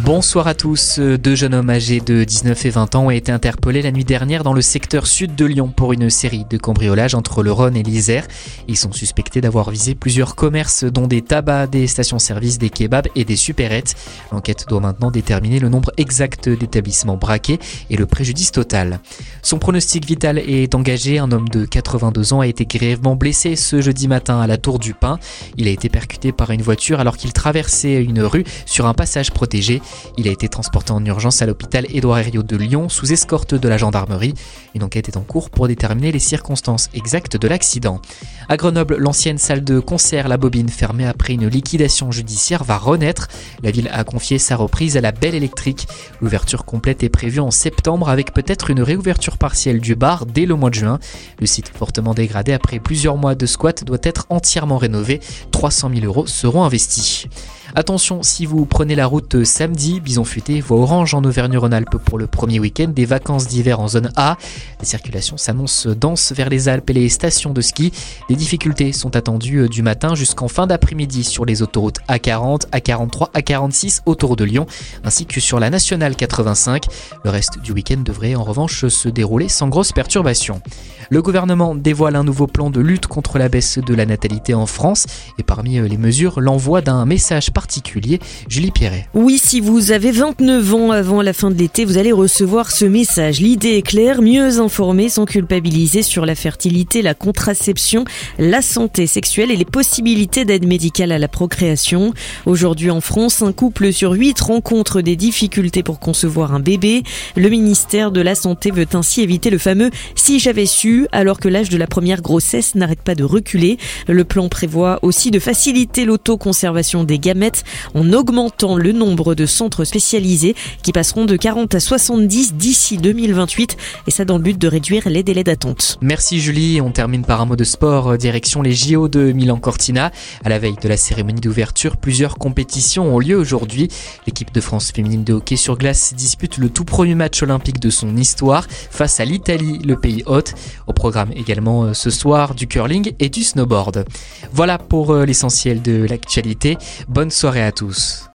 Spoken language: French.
Bonsoir à tous. Deux jeunes hommes âgés de 19 et 20 ans ont été interpellés la nuit dernière dans le secteur sud de Lyon pour une série de cambriolages entre le Rhône et l'Isère. Ils sont suspectés d'avoir visé plusieurs commerces dont des tabacs, des stations-service, des kebabs et des supérettes. L'enquête doit maintenant déterminer le nombre exact d'établissements braqués et le préjudice total. Son pronostic vital est engagé. Un homme de 82 ans a été grièvement blessé ce jeudi matin à la Tour du Pin. Il a été percuté par une voiture alors qu'il traversait une rue sur un passage protégé. Il a été transporté en urgence à l'hôpital Édouard Herriot de Lyon sous escorte de la gendarmerie. Une enquête est en cours pour déterminer les circonstances exactes de l'accident. À Grenoble, l'ancienne salle de concert La Bobine, fermée après une liquidation judiciaire, va renaître. La ville a confié sa reprise à la Belle Électrique. L'ouverture complète est prévue en septembre avec peut-être une réouverture partielle du bar dès le mois de juin. Le site fortement dégradé après plusieurs mois de squat doit être entièrement rénové. 300 000 € seront investis. Attention, si vous prenez la route samedi, Bison Futé voie orange en Auvergne-Rhône-Alpes pour le premier week-end des vacances d'hiver en zone A. La circulation s'annonce dense vers les Alpes et les stations de ski. Des difficultés sont attendues du matin jusqu'en fin d'après-midi sur les autoroutes A40, A43, A46 autour de Lyon, ainsi que sur la nationale 85. Le reste du week-end devrait en revanche se dérouler sans grosse perturbation. Le gouvernement dévoile un nouveau plan de lutte contre la baisse de la natalité en France et parmi les mesures, l'envoi d'un message particulier. Julie Pierret. Oui, si vous avez 29 ans avant la fin de l'été, vous allez recevoir ce message. L'idée est claire, mieux informer sans culpabiliser sur la fertilité, la contraception, la santé sexuelle et les possibilités d'aide médicale à la procréation. Aujourd'hui en France, un couple sur 8 rencontre des difficultés pour concevoir un bébé. Le ministère de la Santé veut ainsi éviter le fameux « si j'avais su » alors que l'âge de la première grossesse n'arrête pas de reculer. Le plan prévoit aussi de faciliter l'autoconservation des gamètes en augmentant le nombre de centres spécialisés qui passeront de 40 à 70 d'ici 2028 et ça dans le but de réduire les délais d'attente. Merci Julie, on termine par un mot de sport, direction les JO de Milan-Cortina. À la veille de la cérémonie d'ouverture, plusieurs compétitions ont lieu aujourd'hui. L'équipe de France féminine de hockey sur glace dispute le tout premier match olympique de son histoire face à l'Italie, le pays hôte. Au programme également ce soir du curling et du snowboard. Voilà pour l'essentiel de l'actualité. Bonne soirée à tous.